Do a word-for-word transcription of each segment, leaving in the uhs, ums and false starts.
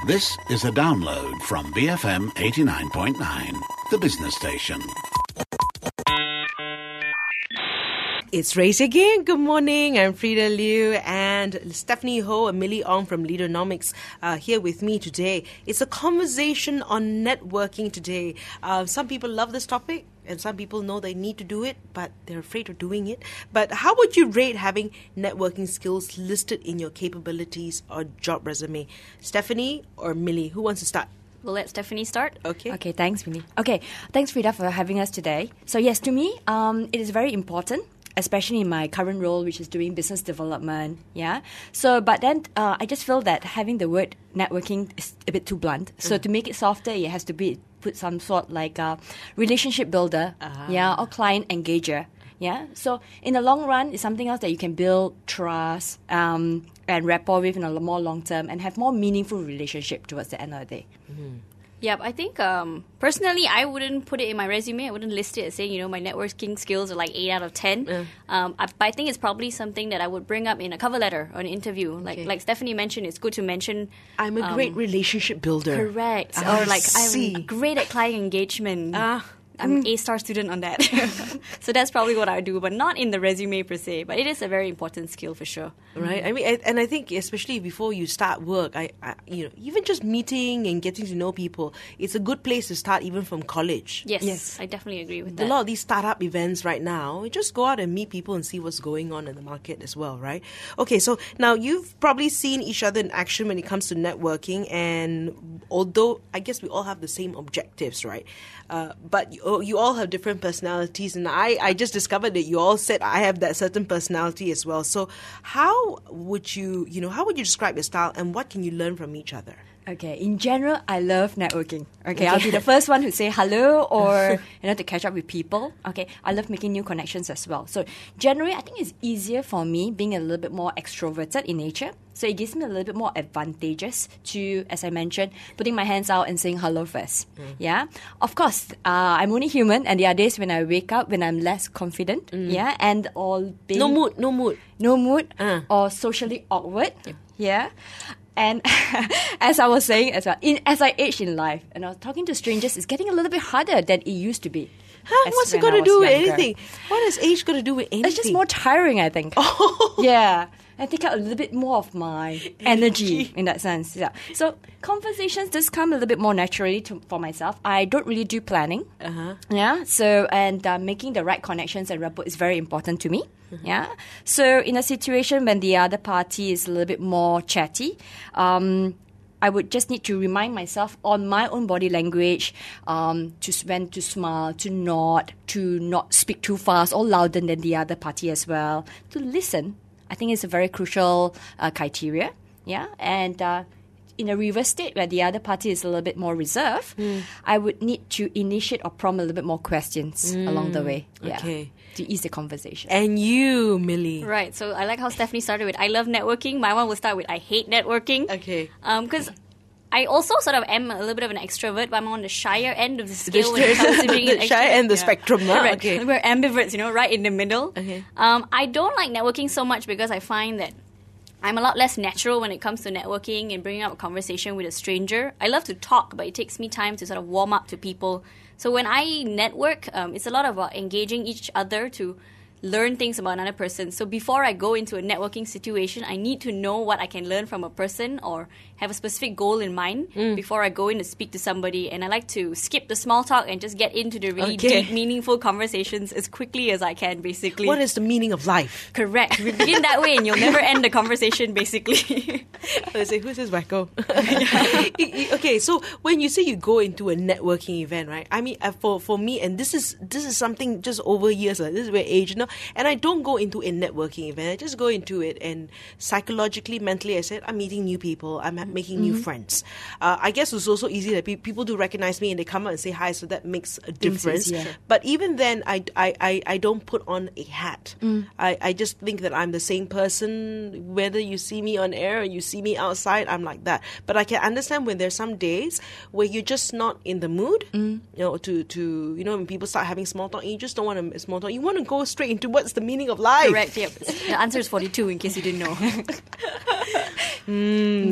This is a download from B F M eighty-nine point nine, the business station. It's Race again. Good morning. I'm Frida Liu and Stephanie Ho and Millie Ong from Leadernomics uh, here with me today. It's a conversation on networking today. Uh, some people love this topic and some people know they need to do it, but they're afraid of doing it. But how would you rate having networking skills listed in your capabilities or job resume? Stephanie or Millie? Who wants to start? We'll let Stephanie start. Okay. Okay, thanks, Millie. Okay, thanks, Frida, for having us today. So yes, to me, um, it is very important, especially in my current role, which is doing business development, yeah. So, but then uh, I just feel that having the word networking is a bit too blunt. So mm. to make it softer, it has to be put some sort like a relationship builder, uh-huh. yeah, or client engager, yeah. So in the long run, it's something else that you can build trust um, and rapport with in a more long term and have more meaningful relationship towards the end of the day. Mm. Yep, I think um, personally, I wouldn't put it in my resume. I wouldn't list it as saying, you know, my networking skills are like eight out of ten. Mm. Um, I, but I think it's probably something that I would bring up in a cover letter or an interview. Like okay. like Stephanie mentioned, it's good to mention. I'm a um, great relationship builder. Correct. Ah, or like, see. I'm great at client engagement. Ah. I'm an A-star student on that. So that's probably what I do, but not in the resume per se. But it is a very important skill for sure. Right. I mean, and I think especially before you start work, I, I, you know, even just meeting and getting to know people, it's a good place to start even from college. Yes, yes. I definitely agree with that. A lot of these startup events right now, you just go out and meet people and see what's going on in the market as well, right? Okay, so now you've probably seen each other in action when it comes to networking, and although I guess we all have the same objectives, right? Uh, but you, you all have different personalities, and I, I just discovered that you all said I have that certain personality as well. So how would you, you know, how would you describe your style, and what can you learn from each other? Okay, in general, I love networking. Okay, I'll be the first one who say hello or, you know, to catch up with people. Okay, I love making new connections as well. So generally, I think it's easier for me being a little bit more extroverted in nature. So it gives me a little bit more advantages to, as I mentioned, putting my hands out and saying hello first. Mm. Yeah, of course, uh, I'm only human, and there are days when I wake up when I'm less confident. Mm. Yeah, and or being no mood, no mood, no mood, uh. or socially awkward. Yep. Yeah. And as I was saying as well, in, as I age in life, and I was talking to strangers, it's getting a little bit harder than it used to be. Huh? What's it got to do with younger. anything? What has age got to do with anything? It's just more tiring, I think. Oh. Yeah. I take out a little bit more of my energy in that sense. Yeah. So conversations just come a little bit more naturally to, for myself. I don't really do planning. Uh-huh. Yeah. So and uh, making the right connections and rapport is very important to me. Mm-hmm. Yeah. So in a situation when the other party is a little bit more chatty, um, I would just need to remind myself on my own body language, um, to when to smile, to nod, to not speak too fast or louder than the other party as well, to listen. I think it's a very crucial uh, criteria, yeah. And uh, in a reverse state where the other party is a little bit more reserved, mm. I would need to initiate or prompt a little bit more questions mm. along the way, yeah, okay, to ease the conversation. And you, Millie? Right. So I like how Stephanie started with I love networking. My one will start with I hate networking. Okay. Because. Um, I also sort of am a little bit of an extrovert, but I'm on the shyer end of the scale when it comes to being an extrovert. The shyer end of the yeah. spectrum, huh? Correct. Okay. We're ambiverts, you know, right in the middle. Okay. Um, I don't like networking so much because I find that I'm a lot less natural when it comes to networking and bringing up a conversation with a stranger. I love to talk, but it takes me time to sort of warm up to people. So when I network, um, it's a lot about engaging each other to learn things about another person. So before I go into a networking situation, I need to know what I can learn from a person or have a specific goal in mind mm. before I go in to speak to somebody. And I like to skip the small talk and just get into the really okay. deep, meaningful conversations as quickly as I can, basically. What is the meaning of life? Correct. We begin that way and you'll never end the conversation, basically. I say, who's this wacko? Okay, so when you say you go into a networking event, right? I mean, uh, for, for me, and this is this is something just over years, uh, this is where age, you know, and I don't go into a networking event. I just go into it and psychologically, mentally, I said, I'm meeting new people. I'm making new mm-hmm. friends. Uh, I guess it's also easy that pe- people do recognize me and they come out and say hi, so that makes a difference. Yeah. But even then, I, I, I, I don't put on a hat. Mm. I, I just think that I'm the same person, whether you see me on air or you see me outside, I'm like that. But I can understand when there's some days where you're just not in the mood, mm. you know, to, to, you know, when people start having small talk, you just don't want to small talk. You want to go straight into what's the meaning of life. Correct, yep. The answer is forty-two in case you didn't know. mm, okay,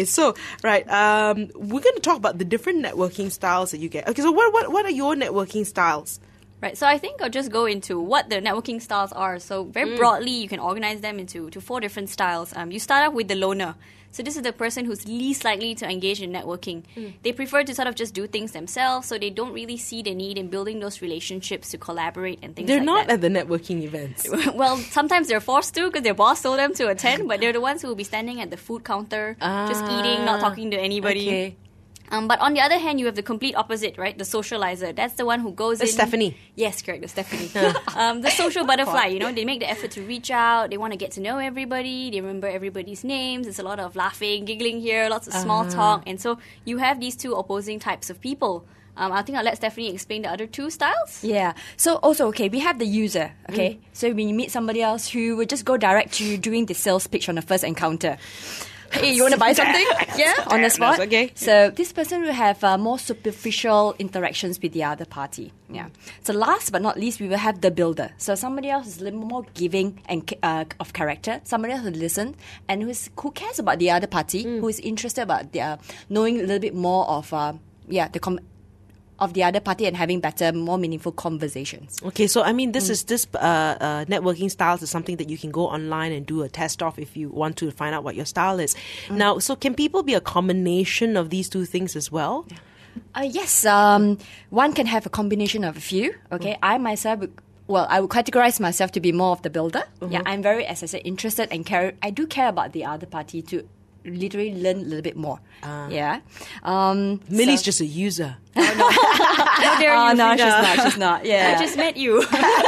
so right, um, we're going to talk about the different networking styles that you get. Okay, so what what what are your networking styles? Right, so I think I'll just go into what the networking styles are. So very broadly, you can organize them into to four different styles. Um, you start off with the loner. So this is the person who's least likely to engage in networking. Mm. They prefer to sort of just do things themselves, so they don't really see the need in building those relationships to collaborate and things they're like that. They're not that. at the networking events. Well, sometimes they're forced to because their boss told them to attend, but they're the ones who will be standing at the food counter, ah, just eating, not talking to anybody. Okay. Um, but on the other hand, you have the complete opposite, right? The socializer. That's the one who goes the in. Stephanie. Yes, correct. The Stephanie. um, the social butterfly, you know, they make the effort to reach out. They want to get to know everybody. They remember everybody's names. There's a lot of laughing, giggling here, lots of small uh-huh. talk. And so you have these two opposing types of people. Um, I think I'll let Stephanie explain the other two styles. Yeah. So also, okay, we have the user, okay? Mm. So when you meet somebody else who would just go direct to you doing the sales pitch on the first encounter. Hey, you want to buy something? Yeah, on the spot. Okay. So this person will have uh, more superficial interactions with the other party. Yeah. So last but not least, we will have the builder. So somebody else is a little more giving and uh, of character. Somebody else who listens and who is who cares about the other party, mm. who is interested about their knowing a little bit more of uh, yeah the com- of the other party and having better, more meaningful conversations. Okay, so I mean, this mm. is this uh, uh, networking styles is something that you can go online and do a test of if you want to find out what your style is. Mm. Now, so can people be a combination of these two things as well? Yeah. Uh, yes, um, one can have a combination of a few. Okay, mm. I myself. Well, I would categorize myself to be more of the builder. Mm-hmm. Yeah, I'm very, as I said, interested and care. I do care about the other party to literally learn a little bit more. Uh, yeah. Um, Millie's so. just a user. Oh, no. How dare oh, you, no, Frida. she's not. She's not. Yeah. I just met you.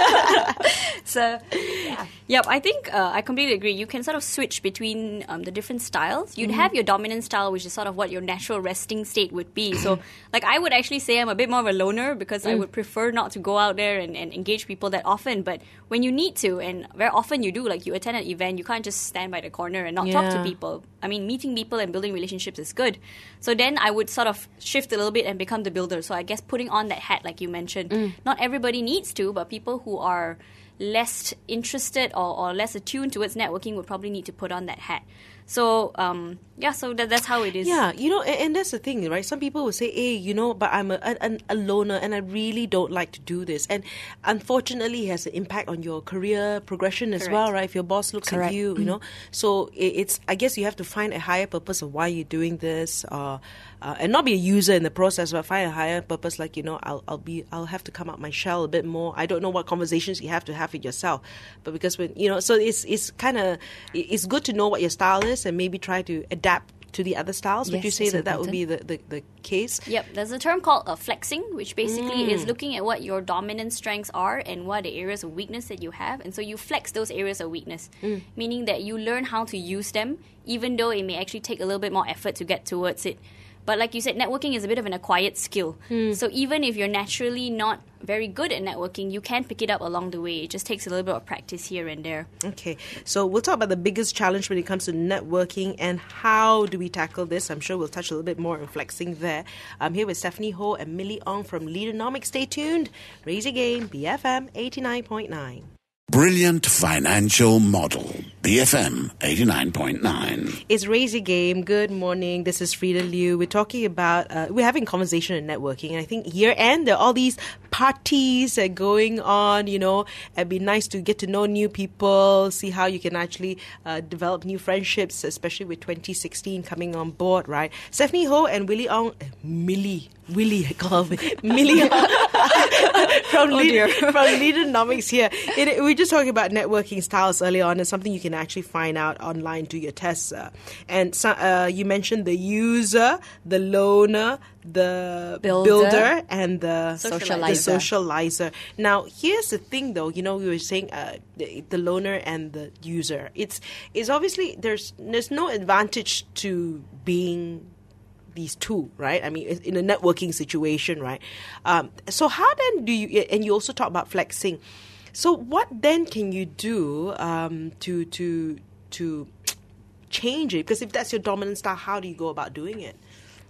So, yeah. Yep, I think uh, I completely agree. You can sort of switch between um, the different styles. You'd Mm-hmm. have your dominant style, which is sort of what your natural resting state would be. So, like, I would actually say I'm a bit more of a loner because mm. I would prefer not to go out there and, and engage people that often. But when you need to, and very often you do, like you attend an event, you can't just stand by the corner and not yeah. talk to people. I mean, meeting people and building relationships is good. So then I would sort of shift a little bit and become the builder. So I guess putting on that hat, like you mentioned, mm. not everybody needs to, but people who are less interested or, or less attuned towards networking would probably need to put on that hat. So, um, yeah, so that, that's how it is. Yeah, you know, and, and that's the thing, right? Some people will say, hey, you know, but I'm a, a, a loner and I really don't like to do this. And unfortunately, it has an impact on your career progression as Correct. well, right? If your boss looks Correct. at you, you know. So it, it's, I guess you have to find a higher purpose of why you're doing this, uh, uh, and not be a user in the process, but find a higher purpose, like, you know, I'll, I'll be, I'll have to come out my shell a bit more. I don't know what conversations you have to have with yourself, but because when, you know, so it's, it's kind of, it's good to know what your style is and maybe try to adapt to the other styles. Would Yes, you say it's that that would important. be the, the, the case? Yep, there's a term called uh, flexing, which basically Mm. is looking at what your dominant strengths are and what are the areas of weakness that you have. And so you flex those areas of weakness, Mm. meaning that you learn how to use them, even though it may actually take a little bit more effort to get towards it. But like you said, networking is a bit of an acquired skill. Mm. So even if you're naturally not very good at networking, you can pick it up along the way. It just takes a little bit of practice here and there. Okay, so we'll talk about the biggest challenge when it comes to networking and how do we tackle this. I'm sure we'll touch a little bit more on flexing there. I'm here with Stephanie Ho and Millie Ong from Leadernomics. Stay tuned. Raise your game, B F M eighty-nine point nine. Brilliant financial model. B F M eighty-nine point nine. It's Raise Your Game. Good morning. This is Frida Liu. We're talking about, uh, we're having conversation and networking. And I think year end, there are all these parties uh, going on, you know. It'd be nice to get to know new people, see how you can actually uh, develop new friendships, especially with twenty sixteen coming on board, right? Stephanie Ho and Willie Ong, uh, Millie, Willie, I call her Millie from, Oh, Lead, dear. from Leadernomics here. It, we were just talking about networking styles earlier on. It's something you can actually find out online, do your tests. Uh, and so, uh, you mentioned the user, the loner, the Builder. builder, and the Socializer. the socializer. Now, here's the thing, though. You know, we were saying uh, the, the loner and the user. It's it's obviously there's there's no advantage to being these two, right? I mean, in a networking situation, right? Um, so how then do you? And you also talk about flexing. So what then can you do um, to to to change it? Because if that's your dominant style, how do you go about doing it?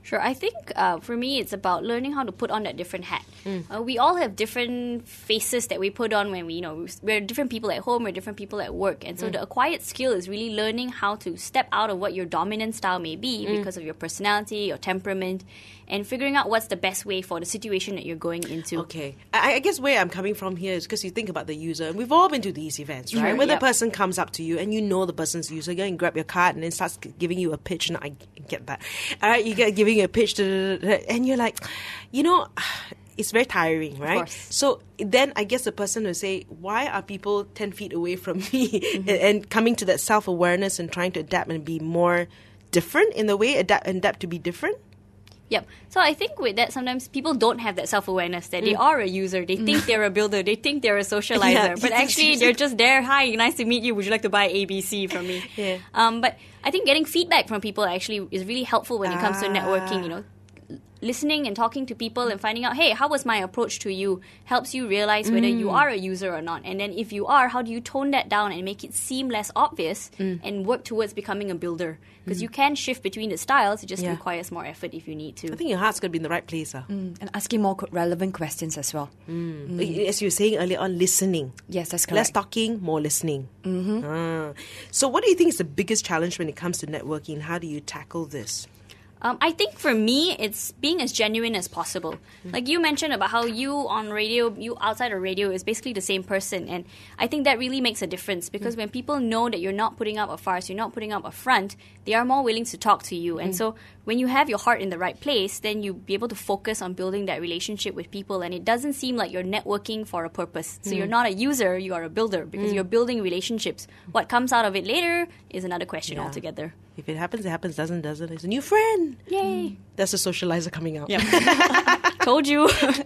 Sure. I think uh, for me, it's about learning how to put on that different hat. Mm. Uh, we all have different faces that we put on when we, you know, we're different people at home, we're different people at work. And so mm. the acquired skill is really learning how to step out of what your dominant style may be mm. because of your personality, your temperament, and figuring out what's the best way for the situation that you're going into. Okay. I, I guess where I'm coming from here is because you think about the user, and we've all been to these events, right? Sure, Where yep. the person comes up to you and you know the person's user, you go and grab your card and then starts giving you a pitch, and I get that. All right, you get giving you a pitch, to, and you're like, you know, it's very tiring, right? So then I guess the person will say, why are people ten feet away from me? Mm-hmm. and, and coming to that self-awareness and trying to adapt and be more different in the way, adapt, adapt to be different? Yep. So I think with that, sometimes people don't have that self-awareness that mm. they are a user. They think they're a builder. They think they're a socializer. Yeah, but actually, they're just there. Hi, nice to meet you. Would you like to buy A B C from me? Yeah. Um, but I think getting feedback from people actually is really helpful when it comes ah. to networking, you know. Listening and talking to people and finding out, hey, how was my approach to you, helps you realize whether mm. you are a user or not. And then if you are, how do you tone that down and make it seem less obvious mm. and work towards becoming a builder? Because mm. you can shift between the styles, it just yeah. requires more effort if you need to. I think your heart's got to be in the right place. Uh. Mm. And asking more relevant questions as well. Mm. Mm. As you were saying earlier on, listening. Yes, that's correct. Less talking, more listening. Mm-hmm. Ah. So what do you think is the biggest challenge when it comes to networking? How do you tackle this? Um, I think for me, it's being as genuine as possible. Mm. Like you mentioned about how you on radio, you outside of radio is basically the same person. And I think that really makes a difference because mm. when people know that you're not putting up a farce, you're not putting up a front, they are more willing to talk to you. Mm. And so when you have your heart in the right place, then you'll be able to focus on building that relationship with people. And it doesn't seem like you're networking for a purpose. So mm. you're not a user, you are a builder because mm. you're building relationships. What comes out of it later is another question yeah. altogether. If it happens, it happens. Doesn't, doesn't. It's a new friend. Yay. Mm. That's a socializer coming out. Yep. Told you.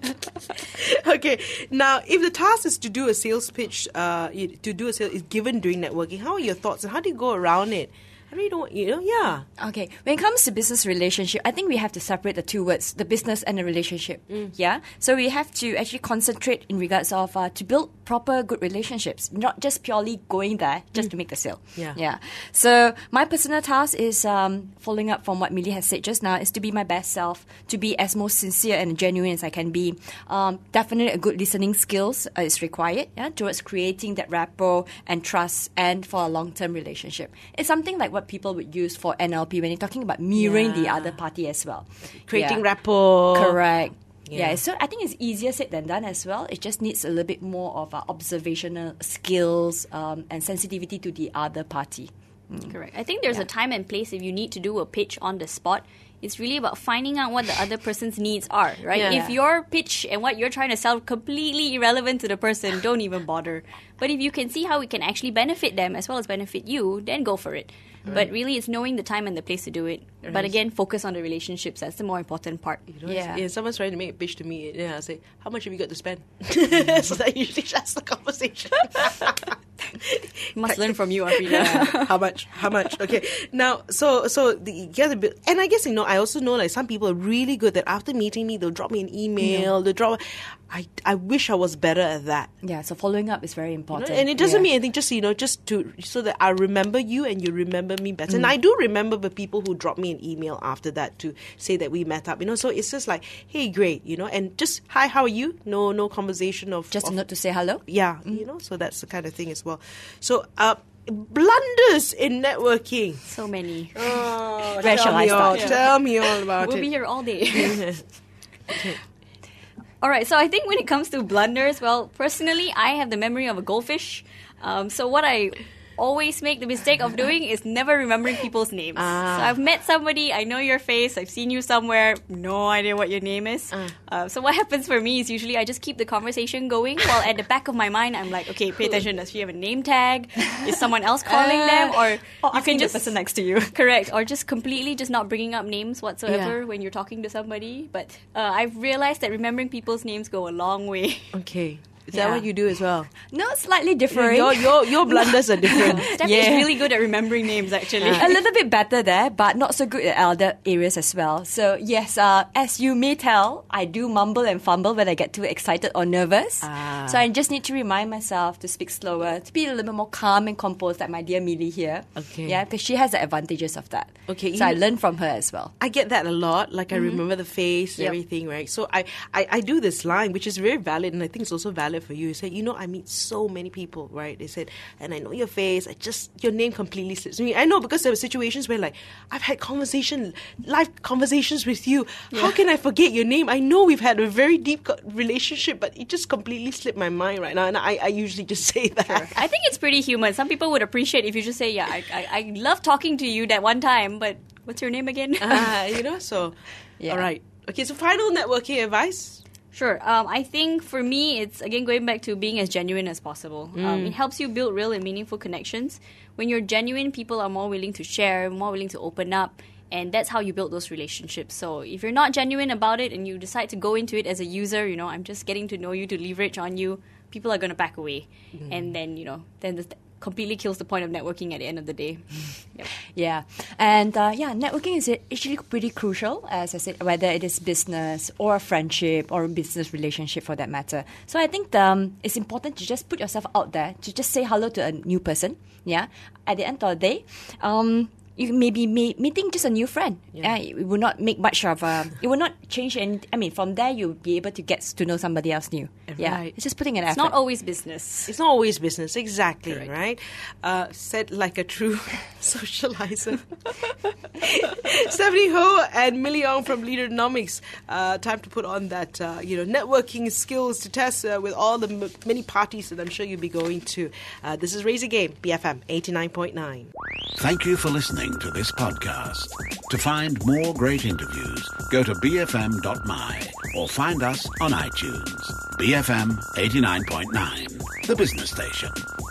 Okay. Now, if the task is to do a sales pitch, uh, to do a sales is given during networking, how are your thoughts and how do you go around it? I really don't, you know, yeah. Okay. When it comes to business relationship, I think we have to separate the two words, the business and the relationship. Mm. Yeah. So we have to actually concentrate in regards of uh, to build proper good relationships, not just purely going there just mm. to make the sale. Yeah. Yeah. So my personal task is um, following up from what Millie has said just now is to be my best self, to be as most sincere and genuine as I can be. Um, definitely a good listening skills uh, is required, yeah, towards creating that rapport and trust and for a long-term relationship. It's something like what people would use for N L P when you're talking about mirroring yeah. the other party as well. Creating yeah. rapport. Correct. Yeah. yeah, so I think it's easier said than done as well. It just needs a little bit more of uh, observational skills um, and sensitivity to the other party. Mm. Correct. I think there's yeah. a time and place if you need to do a pitch on the spot. It's really about finding out what the other person's needs are, right? Yeah. If your pitch and what you're trying to sell completely irrelevant to the person, don't even bother. But if you can see how it can actually benefit them as well as benefit you, then go for it. Right. But really, it's knowing the time and the place to do it. Right. But again, focus on the relationships. That's the more important part. You know, yeah. yeah. Someone's trying to make a pitch to me. Yeah, I say, how much have you got to spend? So that usually shuts the conversation. Must learn from you, Afrida. Yeah. How much? How much? Okay. Now, so so the, you get a bit, and I guess you know, I also know like some people are really good that after meeting me, they'll drop me an email. Yeah. They'll drop. I I wish I was better at that. Yeah. So following up is very important, you know? And it doesn't yeah. mean anything. Just you know, just to so that I remember you and you remember me better. Mm. And I do remember the people who drop me an email after that to say that we met up. You know, so it's just like, hey, great, you know, and just hi, how are you? No, no conversation of just of, a note to say hello. Yeah, mm. you know, so that's the kind of thing as well. So, uh, blunders in networking. So many. Oh, Where shall I start? All, tell me all about we'll it. We'll be here all day. All right, so I think when it comes to blunders, well, personally, I have the memory of a goldfish. Um, so what I always make the mistake of doing is never remembering people's names. Ah. So I've met somebody, I know your face, I've seen you somewhere, no idea what your name is. Uh. Uh, so what happens for me is usually I just keep the conversation going while at the back of my mind I'm like, okay, pay attention, does she have a name tag? Is someone else calling uh, them? Or oh, you can just the person next to you. Correct. Or just completely just not bringing up names whatsoever yeah. when you're talking to somebody. But uh, I've realized that remembering people's names go a long way. Okay. Is yeah. that what you do as well? No, slightly different. Your your, your blunders are different. Steph yeah. is really good at remembering names, actually. Uh, a little bit better there, but not so good at other areas as well. So yes, uh, as you may tell, I do mumble and fumble when I get too excited or nervous. Ah. Ah. So I just need to remind myself to speak slower, to be a little bit more calm and composed, like my dear Millie here. Okay. Yeah, because she has the advantages of that. Okay, So you- I learned from her as well. I get that a lot. Like I remember the face and Yep. everything, right? So I, I, I do this line, which is very valid, and I think it's also valid for you. You say, you know, I meet so many people, right? They said, and I know your face. I just your name completely slips me. I know because there were situations where, like, I've had conversation, live conversations with you. How can I forget your name? I know we've had a very deep co- relationship, but it just completely slipped my mind right now, and I, I usually just say that. I think it's pretty human. Some people would appreciate if you just say, yeah, I, I, I love talking to you that one time, but what's your name again? Ah, you know. So, Yeah. all right. Okay. So, final networking advice. Sure. Um, I think for me, it's again going back to being as genuine as possible. Um, it helps you build real and meaningful connections. When you're genuine, people are more willing to share, more willing to open up, and that's how you build those relationships. So if you're not genuine about it and you decide to go into it as a user, you know, I'm just getting to know you to leverage on you, people are going to back away. And then, you know, then this completely kills the point of networking at the end of the day. Yep. Yeah, and uh, yeah, networking is actually pretty crucial, as I said, whether it is business or a friendship or a business relationship for that matter. So I think um, it's important to just put yourself out there, to just say hello to a new person. Yeah, at the end of the day, um, you may be me- meeting just a new friend. Yeah. Uh, it will not make much of a, it will not change any, I mean, from there you'll be able to get to know somebody else new. Yeah, Right. it's just putting an effort. It's not always business. It's not always business, exactly, Correct. right? Uh, said like a true socializer. Stephanie Ho and Millie Ong from Leadernomics. Uh, time to put on that, uh, you know, networking skills to test uh, with all the m- many parties that I'm sure you'll be going to. Uh, this is Raise a Game, B F M eighty-nine point nine. Thank you for listening to this podcast. To find more great interviews, go to b f m dot m y or find us on iTunes. B F M eighty-nine point nine, the business station.